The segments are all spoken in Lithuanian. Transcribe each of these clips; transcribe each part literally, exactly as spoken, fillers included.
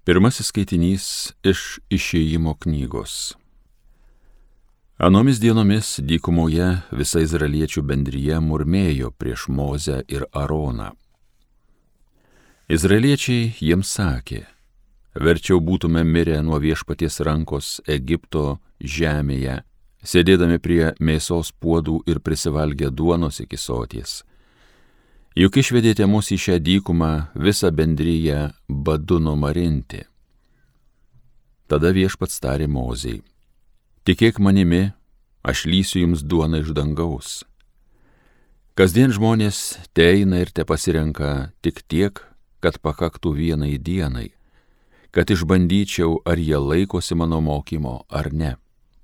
Pirmasis skaitinys iš Išėjimo knygos. Anomis dienomis dykumoje visa izraeliečių bendrija murmėjo prieš Mozę ir Aroną. Izraeliečiai jiems sakė: verčiau būtume mirę nuo viešpaties rankos Egipto žemėje, sėdėdami prie mėsos puodų ir prisivalgę duonos iki soties. Juk išvedėte mus į šią dykumą visą bendriją badu numarinti. Tada viešpats tarė Mozei: tikėk manimi, aš lysiu jums duoną iš dangaus. Kasdien žmonės teina ir te pasirenka tik tiek, kad pakaktų vienai dienai, kad išbandyčiau, ar jie laikosi mano mokymo ar ne.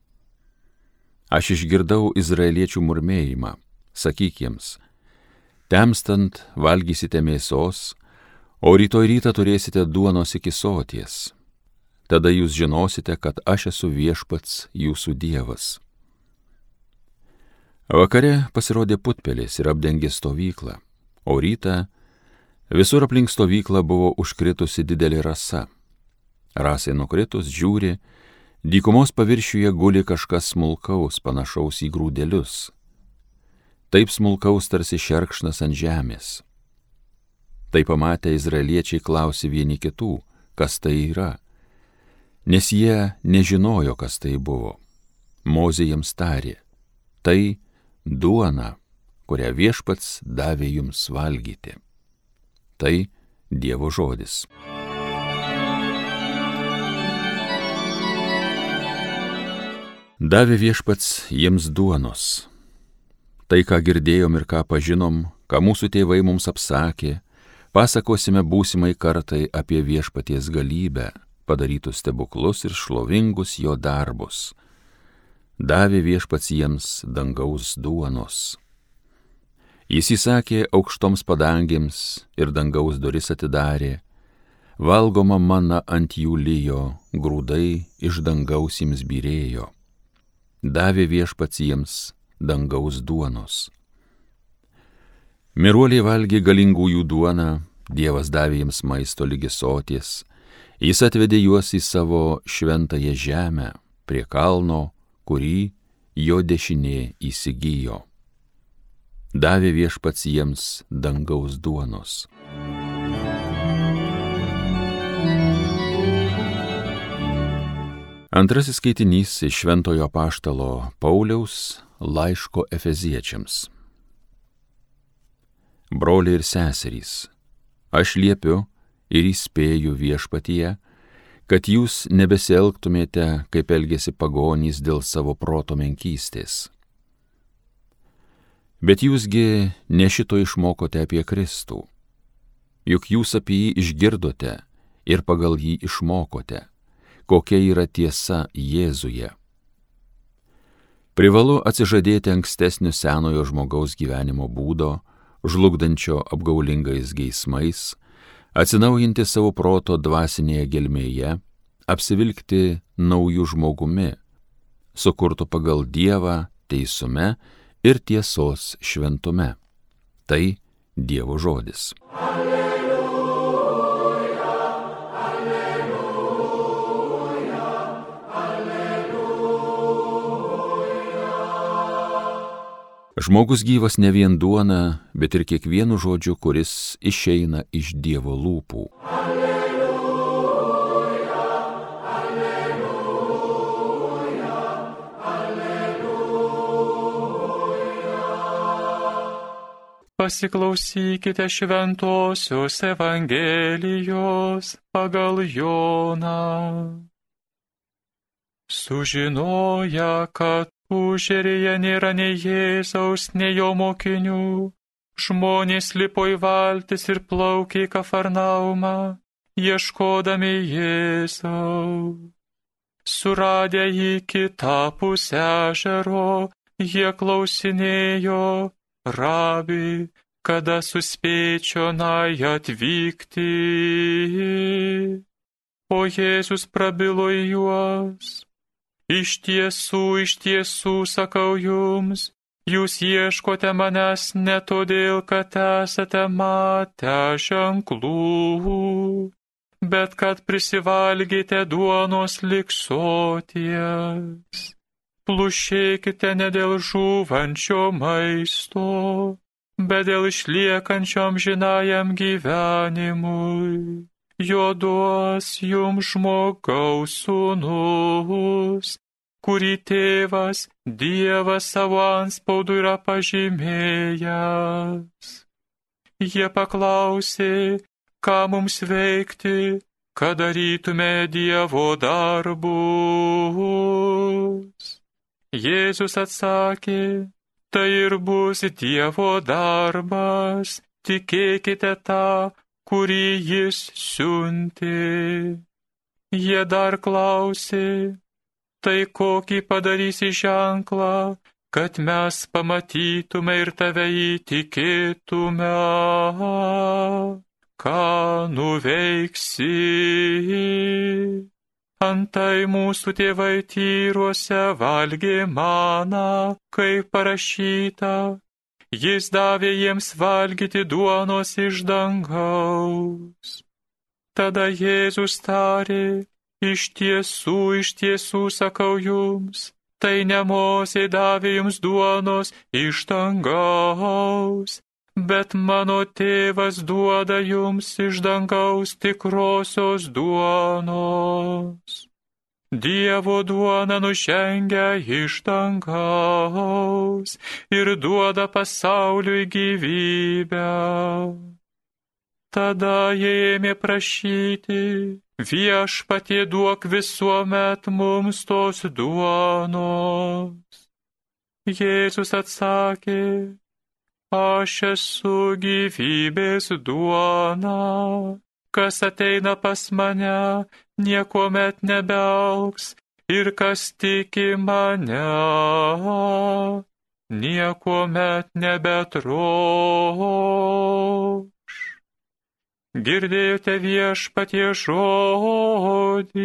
Aš išgirdau izraeliečių murmėjimą, sakyk jiems: temstant valgysite mėsos, o rytoj rytą turėsite duonos iki soties. Tada jūs žinosite, kad aš esu viešpats jūsų Dievas. Vakare pasirodė putpelis ir apdengė stovyklą, o rytą visur aplink stovyklą buvo užkritusi didelė rasa. Rasai nukritus, žiūri, dykumos paviršiuje guli kažkas smulkaus, panašaus į grūdelius. Taip smulkaus tarsi šerkšnas ant žemės. Tai pamatę izraeliečiai klausė vieni kitų, kas tai yra, nes jie nežinojo, kas tai buvo. Mozė jiems tarė: tai duona, kurią viešpats davė jums valgyti. Tai Dievo žodis. Davė viešpats jiems duonos. Tai, ką girdėjom ir ką pažinom, ką mūsų tėvai mums apsakė, pasakosime būsimai kartai apie viešpaties galybę, padarytus stebuklus ir šlovingus jo darbus. Davė viešpats jiems dangaus duonos. Jis įsakė aukštoms padangėms ir dangaus duris atidarė, valgoma mana ant jų lijo, grūdai iš dangaus jiems byrėjo. Davė viešpats jiems dangaus duonos. Miruoliai valgė galingųjų duoną, Dievas davė jiems maisto ligi soties, jis atvedė juos į savo šventąją žemę, prie kalno, kurį jo dešinė įsigijo. Davė viešpats jiems dangaus duonos. Antrasis skaitinys iš Šventojo apaštalo Pauliaus laiško Efeziečiams. Broliai ir seserys, aš liepiu ir įspėju viešpatyje, kad jūs nebesielgtumėte, kaip elgėsi pagonys dėl savo proto menkystės. Bet jūsgi ne šito išmokote apie Kristų, juk jūs apie jį išgirdote ir pagal jį išmokote, kokia yra tiesa Jėzuje. Privalu atsižadėti ankstesnio senojo žmogaus gyvenimo būdo, žlugdančio apgaulingais geismais, atsinaujinti savo proto dvasinėje gelmėje, apsivilkti naujų žmogumi, sukurtų pagal Dievą teisume ir tiesos šventume. Tai Dievo žodis. Žmogus gyvas ne vien duona, bet ir kiekvienu žodžiu, kuris išeina iš Dievo lūpų. Alleluja, alleluja, alleluja. Pasiklausykite šventosios Evangelijos pagal Joną. Sužinoję, kad užeryje nėra nei Jėzaus, nei jo mokinių, žmonės lipo į valtis ir plaukė į Kafarnaumą, ieškodami Jėzaus. Suradę jį kitapus ežero, jie klausinėjo: Rabi, kada suspėčiau nai atvykti? O Jėzus prabilo į juos: iš tiesų, iš tiesų sakau jums, jūs ieškote manęs ne todėl, kad esate matę ženklų, bet kad prisivalgėte duonos lik soties. Plušėkite ne dėl žūvančio maisto, bet dėl išliekančio amžinajam gyvenimui. Jo duos jums žmogaus sūnus, kurį tėvas Dievas savo antspaudu yra pažymėjęs. Jie paklausė, ką mums veikti, kad darytume Dievo darbus. Jėzus atsakė, tai ir bus Dievo darbas, tikėkite tą, kurį jis siuntė. Jie dar klausė, tai kokį padarysi ženklą, kad mes pamatytume ir tave įtikėtume, ką nuveiksi. Antai mūsų tėvai tyruose valgė maną, kaip parašyta, jis davė jiems valgyti duonos iš dangaus. Tada Jėzus tarė, iš tiesų, iš tiesų sakau jums, tai ne Mozė davė jums duonos iš dangaus, bet mano tėvas duoda jums iš dangaus tikrosios duonos. Dievo duona nužengia iš dangaus ir duoda pasauliui gyvybę. Tada jie ėmė prašyti, viešpatie duok visuomet mums tos duonos. Jėzus atsakė, aš esu gyvybės duona, kas ateina pas mane, niekuomet nebeaugs, ir kas tiki mane, niekuomet nebetroš. Girdėjote viešpatie žodį.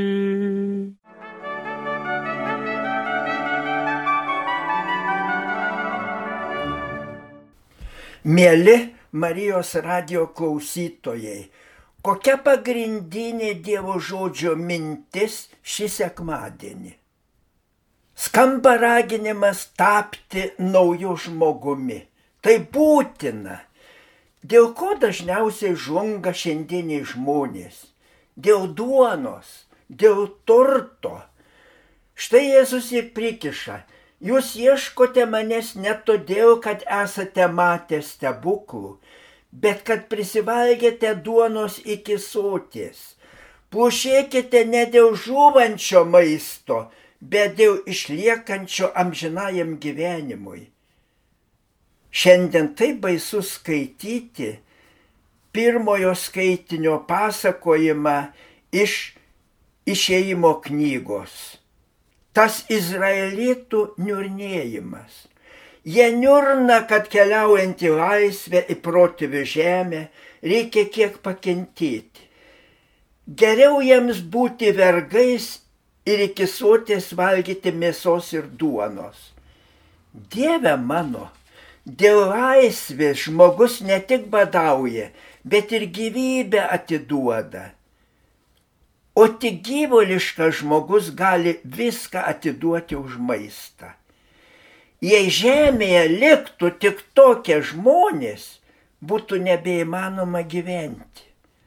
Mieli Marijos radijo klausytojai, kokia pagrindinė Dievo žodžio mintis šį sekmadienį? Skamba raginimas tapti nauju žmogumi. Tai būtina. Dėl ko dažniausiai žlunga šiandieniai žmonės? Dėl duonos, dėl turto. Štai Jėzus ir prikiša. Jūs ieškote manęs ne todėl, kad esate matę stebuklų, bet kad prisivalgėte duonos iki soties. Plušėkite ne dėl žūvančio maisto, bet dėl išliekančio amžinajam gyvenimui. Šiandien taip baisu skaityti pirmojo skaitinio pasakojimą iš Išėjimo knygos. Tas izraelitų niurnėjimas. Jie niurna, kad keliaujant į laisvę, į protėvių žemę, reikia kiek pakentėti. Geriau jiems būti vergais ir iki soties valgyti mėsos ir duonos. Dieve mano, dėl laisvės žmogus ne tik badauja, bet ir gyvybę atiduoda. O tik gyvuliškas žmogus gali viską atiduoti už maistą. Jei žemėje liktų tik tokie žmonės, būtų nebeįmanoma gyventi.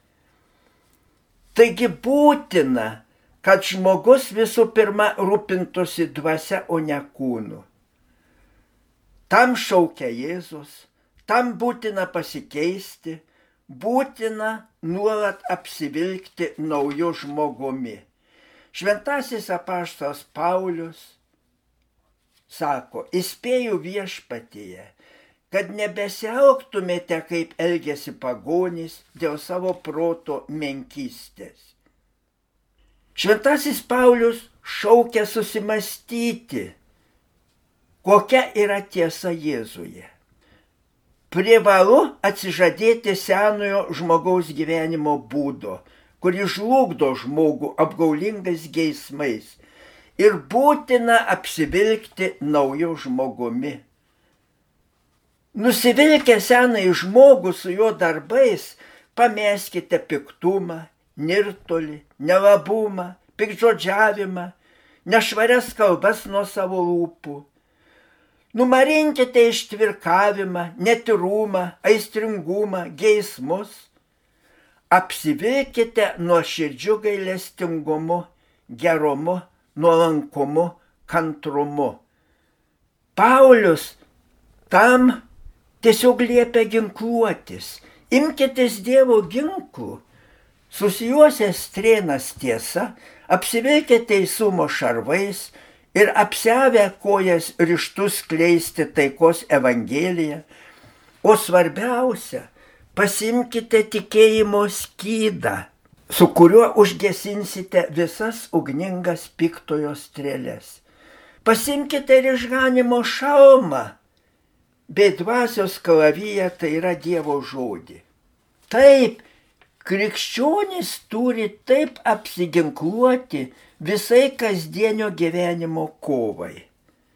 Taigi būtina, kad žmogus visų pirma rūpintųsi dvasia, o ne kūnu. Tam šaukia Jėzus, tam būtina pasikeisti, būtina nuolat apsivilkti nauju žmogumi. Šventasis apaštalas Paulius sako, įspėju viešpatyje, kad nebesielgtumėte, kaip elgiasi pagonys dėl savo proto menkystės. Šventasis Paulius šaukia susimastyti, kokia yra tiesa Jėzuje. Privalu atsižadėti senojo žmogaus gyvenimo būdo, kuris žlugdo žmogų apgaulingais geismais, ir būtina apsivilkti nauju žmogumi. Nusivilkę senąjį žmogų su jo darbais, pameskite piktumą, nirtulį, nelabumą, pikdžodžiavimą, nešvarias kalbas nuo savo lūpų. Numarinkite ištvirkavimą, netyrumą, aistringumą, geismus. Apsivilkite nuoširdžiu gailestingumu, gerumu, nuolankumu, kantrumu. Paulius tam tiesiog liepia ginkluotis. Imkitės Dievo ginklų, susijuosęs strėnas tiesa, apsivilkite teisumo šarvais ir apsiavę kojas ryžtus skleisti taikos evangeliją, o svarbiausia, pasimkite tikėjimo skydą, su kuriuo užgesinsite visas ugningas piktojo strėles. Pasimkite ir išganimo šalmą, bei dvasios kalaviją, tai yra Dievo žodį. Taip, krikščionys turi taip apsiginkluoti visai kasdienio gyvenimo kovai.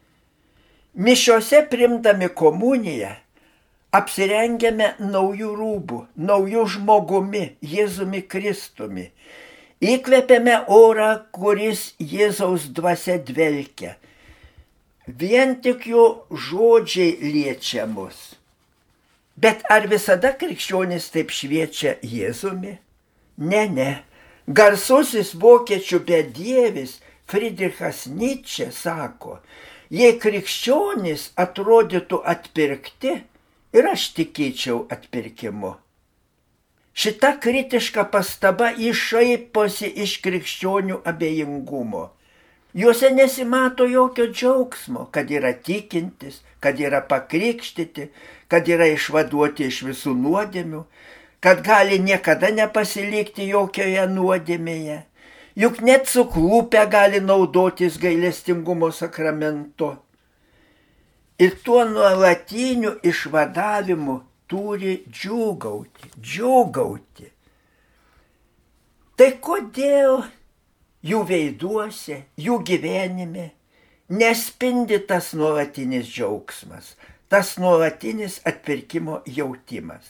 Mišiose primdami komuniją apsirengiame naujų rūbų, naujų žmogumi, Jėzumi Kristumi. Įkvepiame orą, kuris Jėzaus dvasia dvelkia. Vien tik jo žodžiai liečia mus. Bet ar visada krikščionys taip šviečia Jėzumi? Ne, ne. Garsusis vokiečių bedievis Friedrichas Nietzsche sako, jei krikščionys atrodytų atpirkti, ir aš tikėčiau atpirkimu. Šita kritiška pastaba iššaiposi iš krikščionių abejingumo. Juose nesimato jokio džiaugsmo, kad yra tikintis, kad yra pakrikštyti, kad yra išvaduoti iš visų nuodėmių, kad gali niekada nepasilikti jokioje nuodėmėje. Juk net suklupę gali naudotis gailestingumo sakramento. Ir tuo nuolatiniu išvadavimu turi džiūgauti, džiūgauti. Tai kodėl jų veiduose, jų gyvenime nespindi tas nuolatinis džiaugsmas, tas nuolatinis atpirkimo jautimas?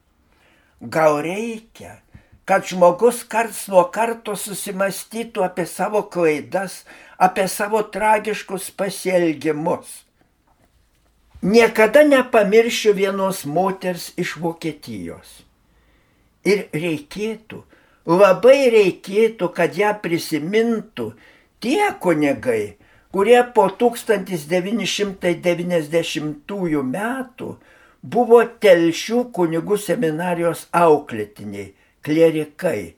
Gal reikia, kad žmogus karts nuo karto susimastytų apie savo klaidas, apie savo tragiškus pasielgimus. Niekada nepamiršiu vienos moters iš Vokietijos. Ir reikėtų, labai reikėtų, kad ją prisimintų tie kunigai, kurie po tūkstantis devyni šimtai devyniasdešimtųjų metų buvo Telšių kunigų seminarijos auklėtiniai, klierikai.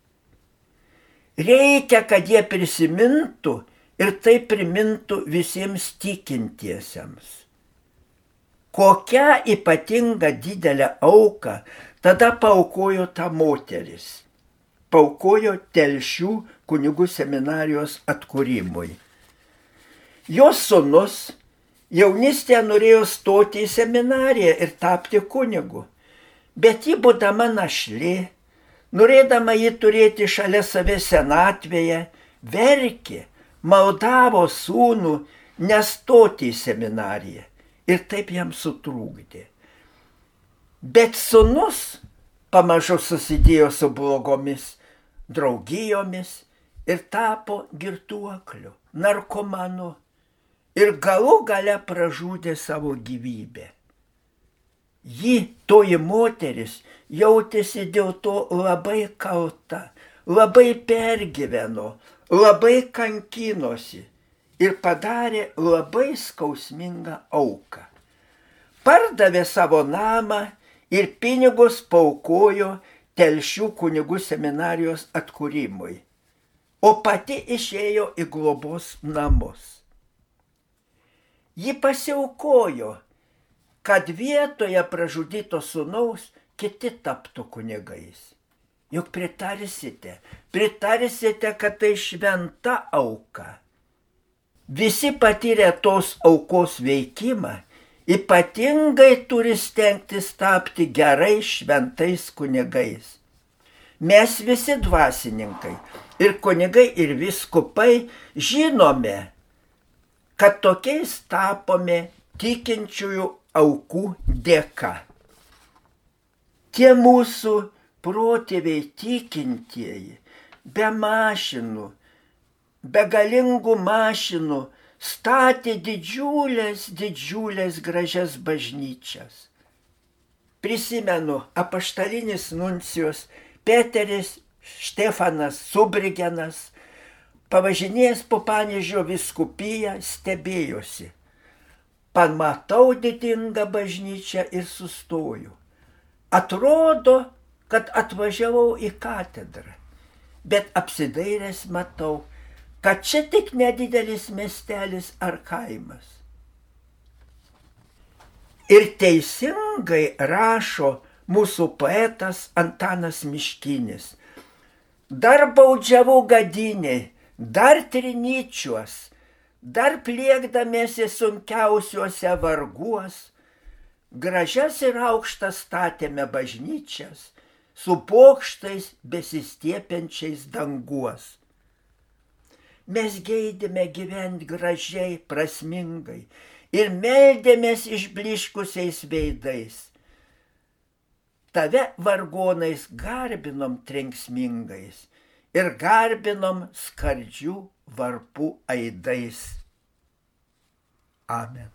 Reikia, kad jie prisimintų ir tai primintų visiems tikintiesiems. Kokią ypatingą didelę auką tada paaukojo ta moteris. Paaukojo Telšių kunigų seminarijos atkūrimui. Jos sūnus jaunystėje norėjo stoti į seminariją ir tapti kunigu, bet ji būdama našlė, norėdama jį turėti šalia savęs senatvėje, verkė, maldavo sūnų nestoti į seminariją ir taip jam sutrūkdė. Bet sūnus pamažu susidėjo su blogomis draugijomis ir tapo girtuokliu, narkomanu ir galų gale pražudė savo gyvybę. Ji, toji moteris, jautėsi dėl to labai kalta, labai pergyveno, labai kankinosi ir padarė labai skausmingą auką. Pardavė savo namą ir pinigus paaukojo Telšių kunigų seminarijos atkūrimui, o pati išėjo į globos namus. Ji pasiaukojo, kad vietoje pražudyto sūnaus kiti taptų kunigais. Juk pritarsite, pritarsite, kad tai šventa auka. Visi patyrę tos aukos veikimą, ypatingai turi stengtis tapti gerai šventais kunigais. Mes visi dvasininkai, ir kunigai, ir vyskupai žinome, kad tokiais tapome tikinčiųjų aukų dėka. Tie mūsų protėviai tikintieji be mašinų, be galingų mašinų statė didžiulės, didžiulės gražias bažnyčias. Prisimenu, apaštalinis nuncijus Peteris Štefanas Subrigenas, pavažinėjęs po Panevėžio vyskupiją, stebėjosi. Pamatau didingą bažnyčią ir sustoju. Atrodo, kad atvažiavau į katedrą, bet apsidairęs matau, kad čia tik nedidelis miestelis ar kaimas. Ir teisingai rašo mūsų poetas Antanas Miškinis. Dar baudžiavau gadiniai, dar trinyčiuos, dar pliekdamiesi sunkiausiuose varguos, gražias ir aukštas statėme bažnyčias, su bokštais besistiepiančiais danguos. Mes geidėme gyventi gražiai, prasmingai ir meldėmės išbliškusiais veidais. Tave vargonais garbinom trenksmingais ir garbinom skardžių varpų aidais. Amen.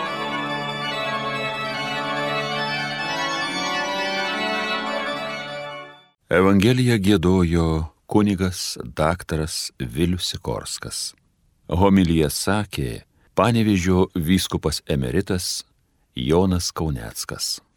Evangeliją giedojo kunigas daktaras Vilius Sikorskas. Homiliją sakė Panevėžio vyskupas emeritas Jonas Kauneckas.